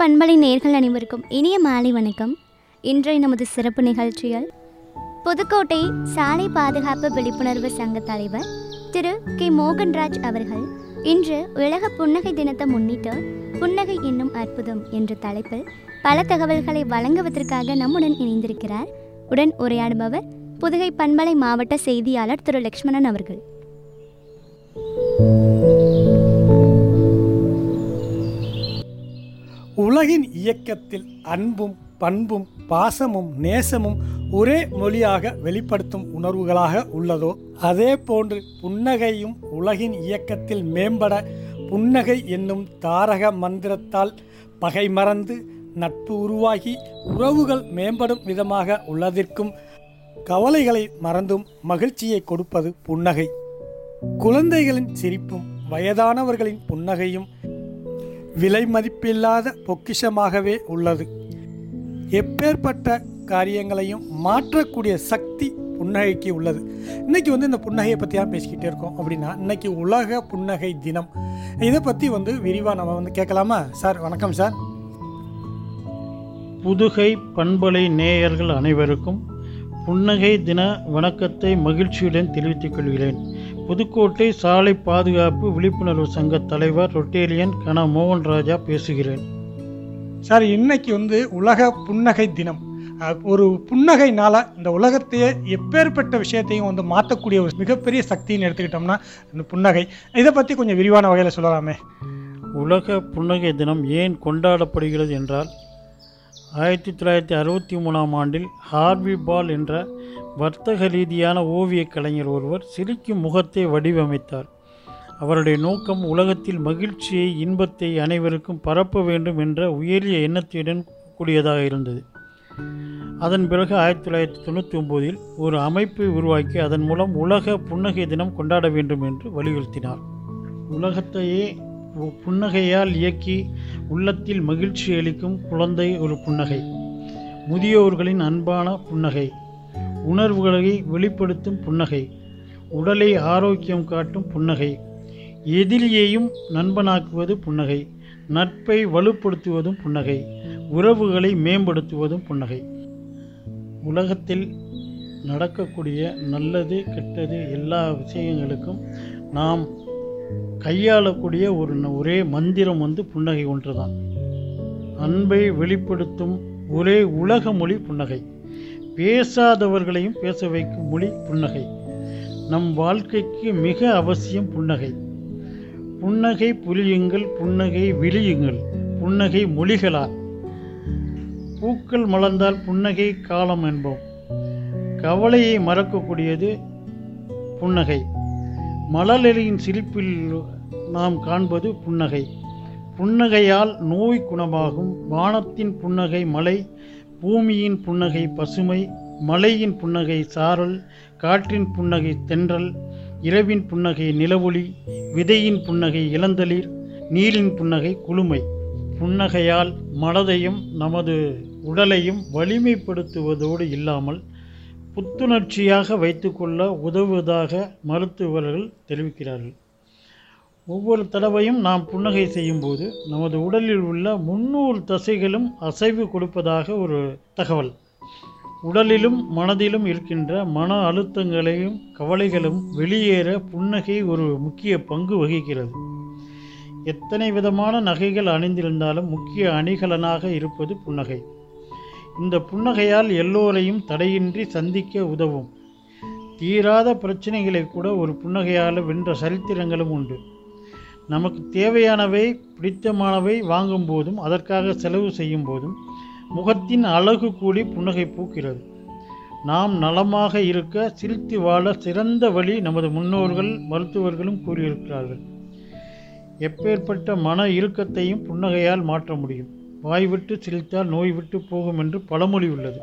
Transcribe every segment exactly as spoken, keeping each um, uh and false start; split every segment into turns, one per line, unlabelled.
பண்பலை நேயர்கள் அனைவருக்கும் இனிய மாலை வணக்கம். இன்றைய நமது சிறப்பு நிகழ்ச்சியில் புதுக்கோட்டை சாலை பாதுகாப்பு விழிப்புணர்வு சங்க தலைவர் திரு கே மோகன்ராஜ் அவர்கள் இன்று உலக புன்னகை தினத்தை முன்னிட்டு புன்னகை என்னும் அற்புதம் என்ற தலைப்பில் பல தகவல்களை வழங்குவதற்காக நம்முடன் இணைந்திருக்கிறார். உடன் உரையாடுபவர் புதுகை பண்பலை மாவட்ட செய்தியாளர் திரு லக்ஷ்மணன் அவர்கள்.
உலகின் இயக்கத்தில் அன்பும் பண்பும் பாசமும் நேசமும் ஒரே மொழியாக வெளிப்படுத்தும் உணர்வுகளாக உள்ளதோ அதே போன்று புன்னகையும் உலகின் இயக்கத்தில் மேம்பட புன்னகை என்னும் தாரக மந்திரத்தால் பகை மறந்து நட்பு உருவாகி உறவுகள் மேம்படும் விதமாக உள்ளதற்கும் கவலைகளை மறந்தும் மகிழ்ச்சியை கொடுப்பது புன்னகை. குழந்தைகளின் சிரிப்பும் வயதானவர்களின் புன்னகையும் விலை மதிப்பில்லாத பொக்கிஷமாகவே உள்ளது. எப்பேற்பட்ட காரியங்களையும் மாற்றக்கூடிய சக்தி புன்னகைக்கு உள்ளது. இன்னைக்கு வந்து இந்த புன்னகையை பற்றி தான் பேசிக்கிட்டே இருக்கோம். அப்படின்னா இன்னைக்கு உலக புன்னகை தினம். இதை பற்றி வந்து விரிவாக நம்ம வந்து கேட்கலாமா? சார் வணக்கம் சார்.
புதுகை பண்பலை நேயர்கள் அனைவருக்கும் புன்னகை தின வணக்கத்தை மகிழ்ச்சியுடன் தெரிவித்துக் கொள்கிறேன். புதுக்கோட்டை சாலை பாதுகாப்பு விழிப்புணர்வு சங்க தலைவர் ரொட்டேரியன் கன மோகன்ராஜா பேசுகிறேன்.
சார், இன்னைக்கு வந்து உலக புன்னகை தினம். ஒரு புன்னகைனால இந்த உலகத்தையே எப்பேற்பட்ட விஷயத்தையும் வந்து மாற்றக்கூடிய ஒரு மிகப்பெரிய சக்தின்னு எடுத்துக்கிட்டோம்னா இந்த புன்னகை. இதை பற்றி கொஞ்சம் விரிவான வகையில் சொல்லலாமே.
உலக புன்னகை தினம் ஏன் கொண்டாடப்படுகிறது என்றால், ஆயிரத்தி தொள்ளாயிரத்தி அறுபத்தி மூணாம் ஆண்டில் ஹார்வி பால் என்ற வர்த்தக ரீதியான ஓவிய கலைஞர் ஒருவர் சிரிக்கும் முகத்தை வடிவமைத்தார். அவருடைய நோக்கம் உலகத்தில் மகிழ்ச்சியை, இன்பத்தை அனைவருக்கும் பரப்ப வேண்டும் என்ற உயரிய எண்ணத்துடன் கூடியதாக இருந்தது. அதன் பிறகு ஆயிரத்தி தொள்ளாயிரத்தி தொண்ணூற்றி ஒம்போதில் ஒரு அமைப்பை உருவாக்கி அதன் மூலம் உலக புன்னகை தினம் கொண்டாட வேண்டும் என்று வலியுறுத்தினார். உலகத்தையே புன்னகையால் இயக்கி உள்ளத்தில் மகிழ்ச்சி அளிக்கும் குழந்தை ஒரு புன்னகை, முதியோர்களின் அன்பான புன்னகை, உணர்வுகளை வெளிப்படுத்தும் புன்னகை, உடலை ஆரோக்கியம் காட்டும் புன்னகை, எதிரியையும் நண்பனாக்குவது புன்னகை, நட்பை வலுப்படுத்துவதும் புன்னகை, உறவுகளை மேம்படுத்துவதும் புன்னகை. உலகத்தில் நடக்கக்கூடிய நல்லது கெட்டது எல்லா விஷயங்களுக்கும் நாம் கையாளக்கூடிய ஒரு ஒரே மந்திரம் வந்து புன்னகை ஒன்றுதான். அன்பை வெளிப்படுத்தும் ஒரே உலக மொழி புன்னகை. பேசாதவர்களையும் பேச வைக்கும் மொழி புன்னகை. நம் வாழ்க்கைக்கு மிக அவசியம் புன்னகை. புன்னகை புரியுங்கள், புன்னகை விழியுங்கள், புன்னகை மொழிகளால். பூக்கள் மலர்ந்தால் புன்னகை காலம் என்போம். கவலையை மறக்கக்கூடியது புன்னகை. மலர்களின் சிரிப்பில் நாம் காண்பது புன்னகை. புன்னகையால் நோய் குணமாகும். வானத்தின் புன்னகை மலை, பூமியின் புன்னகை பசுமை, மலையின் புன்னகை சாரல், காற்றின் புன்னகை தென்றல், இரவின் புன்னகை நிலவொளி, விதையின் புன்னகை இளந்தளிர், நீரின் புன்னகை குளுமை. புன்னகையால் மனதையும் நமது உடலையும் வலிமைப்படுத்துவதோடு இல்லாமல் புத்துணர்ச்சியாக வைத்துக்கொள்ள உதவுவதாக மருத்துவர்கள் தெரிவிக்கிறார்கள். ஒவ்வொரு தடவையும் நாம் புன்னகை செய்யும்போது நமது உடலில் உள்ள முன்னூறு தசைகளும் அசைவு கொடுப்பதாக ஒரு தகவல். உடலிலும் மனதிலும் இருக்கின்ற மன அழுத்தங்களையும் கவலைகளும் வெளியேற புன்னகை ஒரு முக்கிய பங்கு வகிக்கிறது. எத்தனை விதமான நகைகள் அணிந்திருந்தாலும் முக்கிய அணிகலனாக இருப்பது புன்னகை. இந்த புன்னகையால் எல்லோரையும் தடையின்றி சந்திக்க உதவும். தீராத பிரச்சனைகளை கூட ஒரு புன்னகையால் வென்ற சரித்திரங்களும் உண்டு. நமக்கு தேவையானவை, பிடித்தமானவை வாங்கும் போதும் அதற்காக செலவு செய்யும் போதும் முகத்தின் அழகு கூடி புன்னகை பூக்கிறது. நாம் நலமாக இருக்க சிரித்து வாழ சிறந்த வழி நமது முன்னோர்கள் மருத்துவர்களும் கூறியிருக்கிறார்கள். எப்பேற்பட்ட மன இறுக்கத்தையும் புன்னகையால் மாற்ற முடியும். வாய் விட்டு சிரித்தால் நோய் விட்டு போகும் என்று பழமொழி உள்ளது.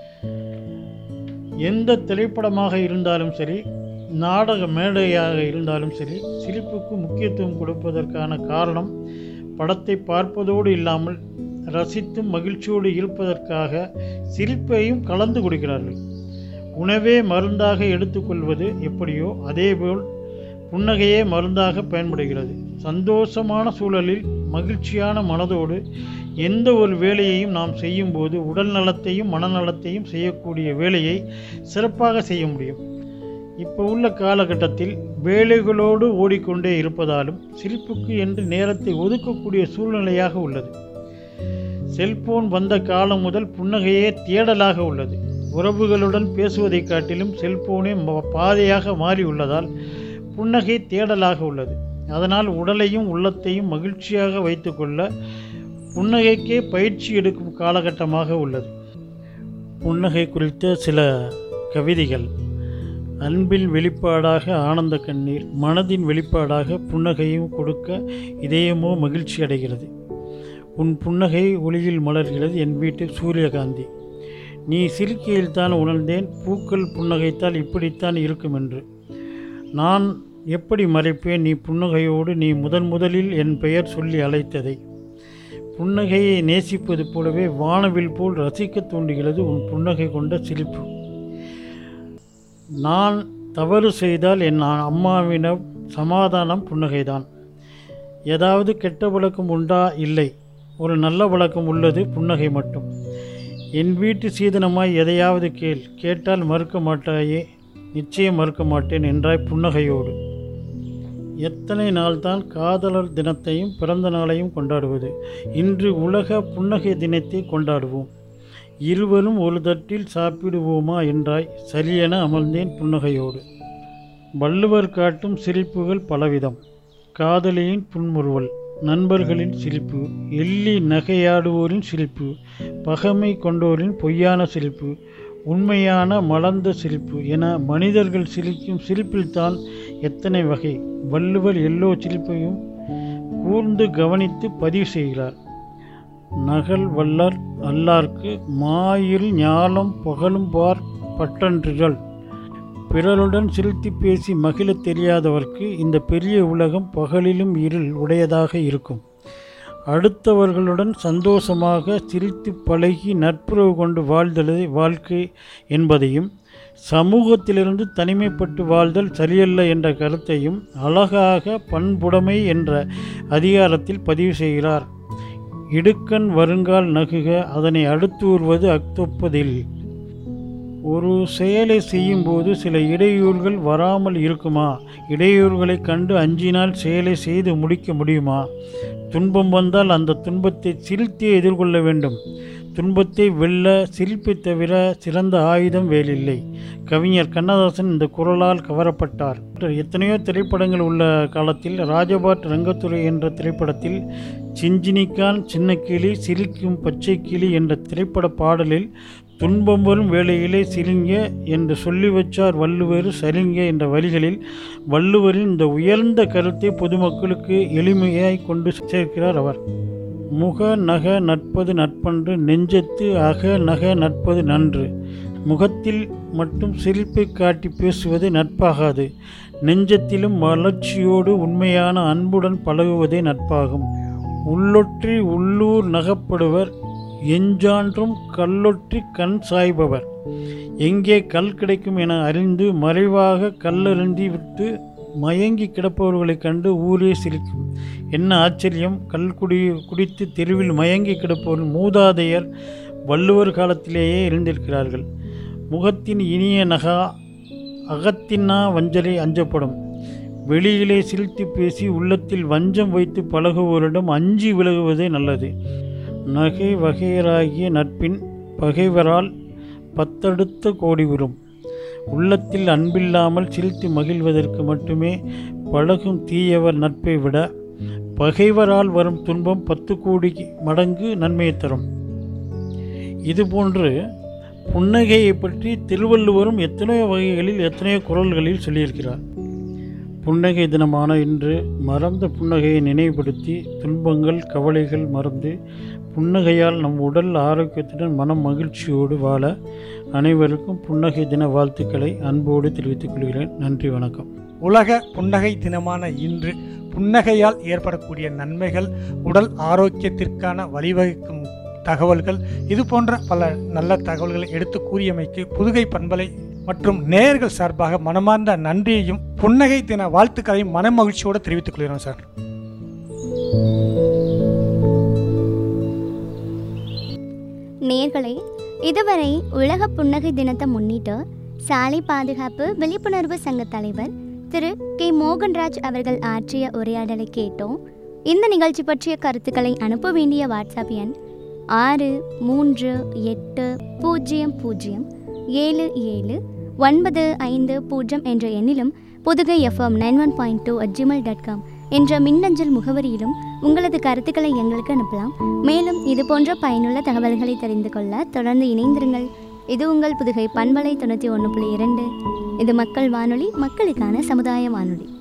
எந்த திரைப்படமாக இருந்தாலும் சரி, நாடக மேடையாக இருந்தாலும் சரி, சிரிப்புக்கு முக்கியத்துவம் கொடுப்பதற்கான காரணம் படத்தை பார்ப்பதோடு இல்லாமல் ரசித்தும் மகிழ்ச்சியோடு இருப்பதற்காக சிரிப்பையும் கலந்து கொடுக்கிறார்கள். உணவே மருந்தாக எடுத்துக்கொள்வது எப்படியோ அதேபோல் புன்னகையே மருந்தாக பயன்படுகிறது. சந்தோஷமான சூழலில் மகிழ்ச்சியான மனதோடு எந்த ஒரு வேலையையும் நாம் செய்யும்போது உடல் நலத்தையும் மனநலத்தையும் செய்யக்கூடிய வேலையை சிறப்பாக செய்ய முடியும். இப்போ உள்ள காலகட்டத்தில் வேலைகளோடு ஓடிக்கொண்டே இருப்பதாலும் சிரிப்புக்கு என்று நேரத்தை ஒதுக்கக்கூடிய சூழ்நிலையாக உள்ளது. செல்போன் வந்த காலம் முதல் புன்னகையே தேடலாக உள்ளது. உறவுகளுடன் பேசுவதை காட்டிலும் செல்போனே பாதையாக மாறி உள்ளதால் புன்னகை தேடலாக உள்ளது. அதனால் உடலையும் உள்ளத்தையும் மகிழ்ச்சியாக வைத்துக்கொள்ள புன்னகைக்கே பயிற்சி எடுக்கும் காலகட்டமாக உள்ளது. புன்னகை குறித்த சில கவிதைகள். அன்பின் வெளிப்பாடாக ஆனந்த கண்ணீர், மனதின் வெளிப்பாடாக புன்னகையும் கொடுக்க இதயமோ மகிழ்ச்சி அடைகிறது. உன் புன்னகை ஒளியில் மலர்கிறது என் வீட்டு சூரியகாந்தி. நீ சிரிக்கையில் தான் உணர்ந்தேன் பூக்கள் புன்னகைத்தால் இப்படித்தான் இருக்கும் என்று. நான் எப்படி மறைப்பேன் நீ புன்னகையோடு நீ முதன் முதலில் என் பெயர் சொல்லி அழைத்ததை. புன்னகையை நேசிப்பது போலவே வானவில் போல் ரசிக்க தூண்டுகிறது உன் புன்னகை கொண்ட சிரிப்பு. நான் தவறு செய்தால் என் அம்மாவிடம் சமாதானம் புன்னகைதான். ஏதாவது கெட்ட பழக்கம் உண்டா? இல்லை, ஒரு நல்ல பழக்கம் உள்ளது, புன்னகை மட்டும். என் வீட்டு சீதனமாய் எதையாவது கேள், கேட்டால் மறுக்க மாட்டாயே, நிச்சயம் மறுக்க மாட்டேன் என்றாய் புன்னகையோடு. எத்தனை நாள்தான் காதலர் தினத்தையும் பிறந்த நாளையும் கொண்டாடுவது? இன்று உலக புன்னகை தினத்தை கொண்டாடுவோம். இருவரும் ஒரு தட்டில் சாப்பிடுவோமா என்றாய், சரியென அமர்ந்தேன் புன்னகையோடு. வள்ளுவர் காட்டும் சிரிப்புகள் பலவிதம். காதலியின் புன்முறுவல், நண்பர்களின் சிரிப்பு, எள்ளி நகையாடுவோரின் சிரிப்பு, பகைமை கொண்டோரின் பொய்யான சிரிப்பு, உண்மையான மலர்ந்த சிரிப்பு என மனிதர்கள் சிரிக்கும் சிரிப்பில்தான் எத்தனை வகை. வள்ளுவர் எல்லோ சிரிப்பையும் கூர்ந்து கவனித்து பதிவு செய்கிறார். நகல் வல்லர் அல்லார்க்கு மாயில் ஞாலம் பகலும் பார் பட்டன்றுகள். பிறருடன் சிரித்து பேசி மகிழ தெரியாதவர்க்கு இந்த பெரிய உலகம் பகலிலும் இருள் உடையதாக இருக்கும். அடுத்தவர்களுடன் சந்தோஷமாக சிரித்து பழகி நட்புறவு கொண்டு வாழ்தலே வாழ்க்கை என்பதையும், சமூகத்திலிருந்து தனிமைப்பட்டு வாழ்தல் சரியல்ல என்ற கருத்தையும் அழகாக பண்புடைமை என்ற அதிகாரத்தில் பதிவு செய்கிறார். இடுக்கண் வருங்கால் நகுக அதனை அடுத்தூர்வது அக்தொப்பதில். ஒரு செயலை செய்யும்போது சில இடையூறுகள் வராமல் இருக்குமா? இடையூறுகளை கண்டு அஞ்சினால் செயலை செய்து முடிக்க முடியுமா? துன்பம் வந்தால் அந்த துன்பத்தை சிரித்தே எதிர்கொள்ள வேண்டும். துன்பத்தை வெல்ல சிரிப்பை தவிர சிறந்த ஆயுதம் வேலில்லை. கவிஞர் கண்ணதாசன் இந்த குரலால் கவரப்பட்டார். எத்தனையோ திரைப்படங்கள் உள்ள காலத்தில் ராஜபாட் ரங்கத்துறை என்ற திரைப்படத்தில் சிஞ்சினிக்கான் சின்ன கிளி சிரிக்கும் பச்சை கிளி என்ற திரைப்பட பாடலில் துன்பம் வரும் வேளையிலே சிரிங்க என்று சொல்லி வச்சார் வள்ளுவர் சரிங்க என்ற வரிகளில் வள்ளுவரின் இந்த உயர்ந்த கருத்தை பொதுமக்களுக்கு எளிமையாய் கொண்டு சேர்க்கிறார் அவர். முக நக நட்பது நட்பன்று, நெஞ்சத்து அக நக நட்பது நன்று. முகத்தில் மட்டும் சிரிப்பை காட்டி பேசுவது நட்பாகாது. நெஞ்சத்திலும் வளர்ச்சியோடு உண்மையான அன்புடன் பழகுவதே நட்பாகும். உள்ளொற்றி உள்ளூர் நகப்படுவர், எஞ்சான்றும் கல்லொற்றி கண் சாய்பவர். எங்கே கல் கிடைக்கும் என அறிந்து மறைவாக கல்லறிந்தி விட்டு மயங்கி கிடப்பவர்களைக் கண்டு ஊரே சிரிக்கும். என்ன ஆச்சரியம்! கல் குடி குடித்து தெருவில் மயங்கி கிடப்பவர்கள் மூதாதையர் வள்ளுவர் காலத்திலேயே இருந்திருக்கிறார்கள். முகத்தின் இனிய நகா அகத்தின்னா வஞ்சலை அஞ்சப்படும். வெளியிலே சிரித்து பேசி உள்ளத்தில் வஞ்சம் வைத்து பழகுவோரிடம் அஞ்சி விலகுவதே நல்லது. நகை வகையராகிய நட்பின் பகைவரால் பத்தடுத்த கோடி வரும். உள்ளத்தில் அன்பில்லாமல் சிரித்து மகிழ்வதற்கு மட்டுமே பழகும் தீயவர் நட்பை விட பகைவரால் வரும் துன்பம் பத்து கோடி மடங்கு நன்மையை தரும். இதுபோன்று புன்னகையை பற்றி திருவள்ளுவரும் எத்தனையோ வகைகளில் எத்தனையோ குரல்களில் சொல்லியிருக்கிறார். புன்னகை தினமான இன்று மறந்த புன்னகையை நினைவுபடுத்தி துன்பங்கள் கவலைகள் மறந்து புன்னகையால் நம் உடல் ஆரோக்கியத்துடன் மனம் மகிழ்ச்சியோடு வாழ அனைவருக்கும் புன்னகை தின வாழ்த்துக்களை அன்போடு தெரிவித்துக் கொள்கிறேன். நன்றி, வணக்கம்.
உலக புன்னகை தினமான இன்று புன்னகையால் ஏற்படக்கூடிய நன்மைகள், உடல் ஆரோக்கியத்திற்கான வழிவகுக்கும் தகவல்கள், இது போன்ற பல நல்ல தகவல்களை எடுத்து கூறியமைக்கு புதுகை பண்பலை மற்றும் நேயர்கள் சார்பாக மனமார்ந்த நன்றியையும் புன்னகை தின வாழ்த்துக்களை மன மகிழ்ச்சியோடு தெரிவித்துக் கொள்கிறோம் சார்.
நேயர்களே, இதுவரை உலக புன்னகை தினத்தை முன்னிட்டு சாலை பாதுகாப்பு விழிப்புணர்வு சங்க தலைவர் திரு கே மோகன்ராஜ் அவர்கள் ஆற்றிய உரையாடலை கேட்டோம். இந்த நிகழ்ச்சி பற்றிய கருத்துக்களை அனுப்ப வேண்டிய வாட்ஸ்அப் எண் ஆறு மூன்று எட்டு பூஜ்ஜியம் பூஜ்ஜியம் ஏழு ஏழு ஒன்பது ஐந்து பூஜ்ஜியம் என்ற எண்ணிலும் Pudugai FM nine one point two at Gmail dot com என்ற மின்னஞ்சல் முகவரியிலும் உங்களது கருத்துக்களை எங்களுக்கு அனுப்பலாம். மேலும் இது போன்ற பயனுள்ள தகவல்களை தெரிந்து கொள்ள தொடர்ந்து இணைந்திருங்கள். இது உங்கள் புதுகை பண்பலை தொண்ணூற்றி ஒன்று புள்ளி இரண்டு. இது மக்கள் வானொலி, மக்களுக்கான சமுதாய வானொலி.